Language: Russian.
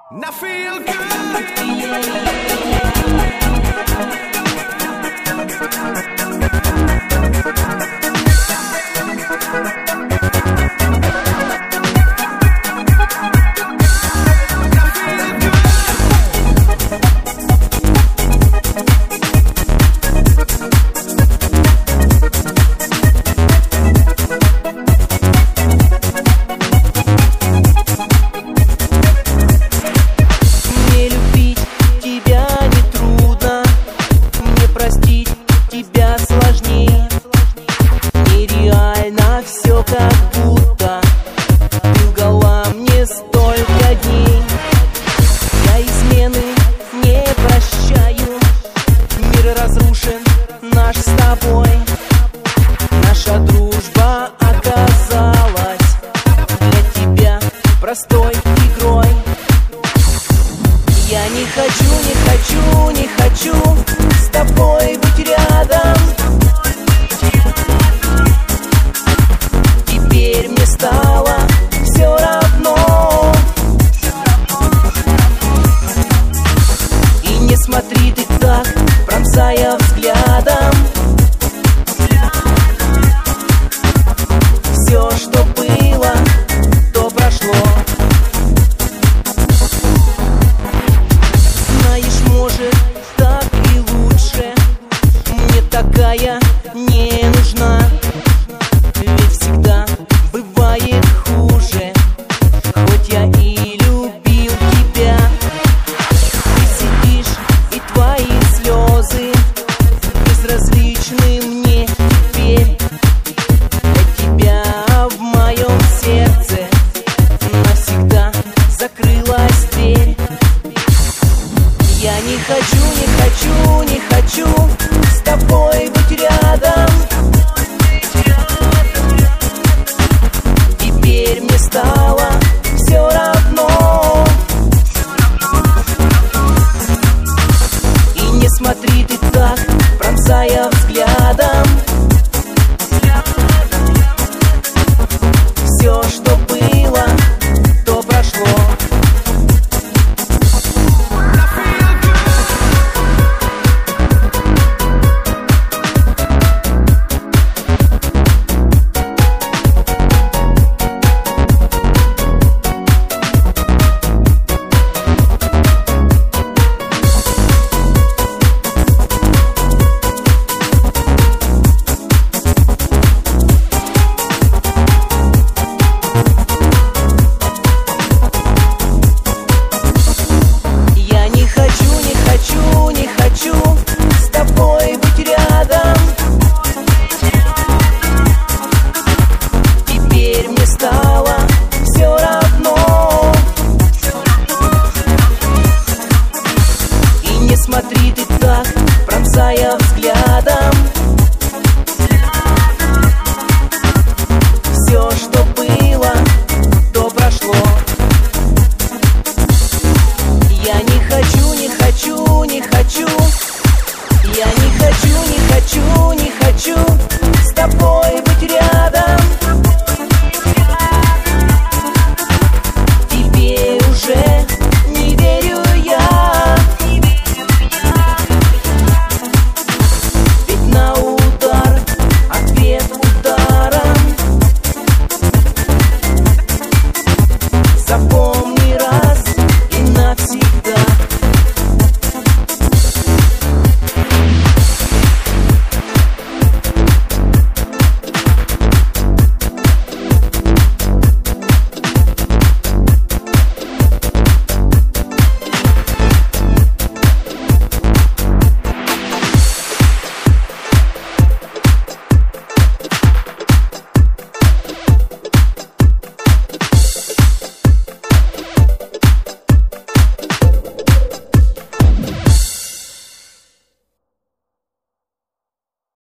I feel good. Все как будто ты лгала мне столько дней. Я измены не прощаю. Мир разрушен наш с тобой. Наша дружба оказалась для тебя простой игрой. Я не хочу, не хочу, не хочу с тобой быть рядом. Стало все равно. И не смотри ты так, пронзая взглядом. Все, что было, то прошло. Знаешь, может, так и лучше. Мне такая не нужна. Ведь всегда бывает хуже, хоть я и любил тебя. Ты сидишь, и твои слезы безразличны мне теперь. Для тебя в моем сердце навсегда закрылась дверь. Я не хочу, не хочу, не хочу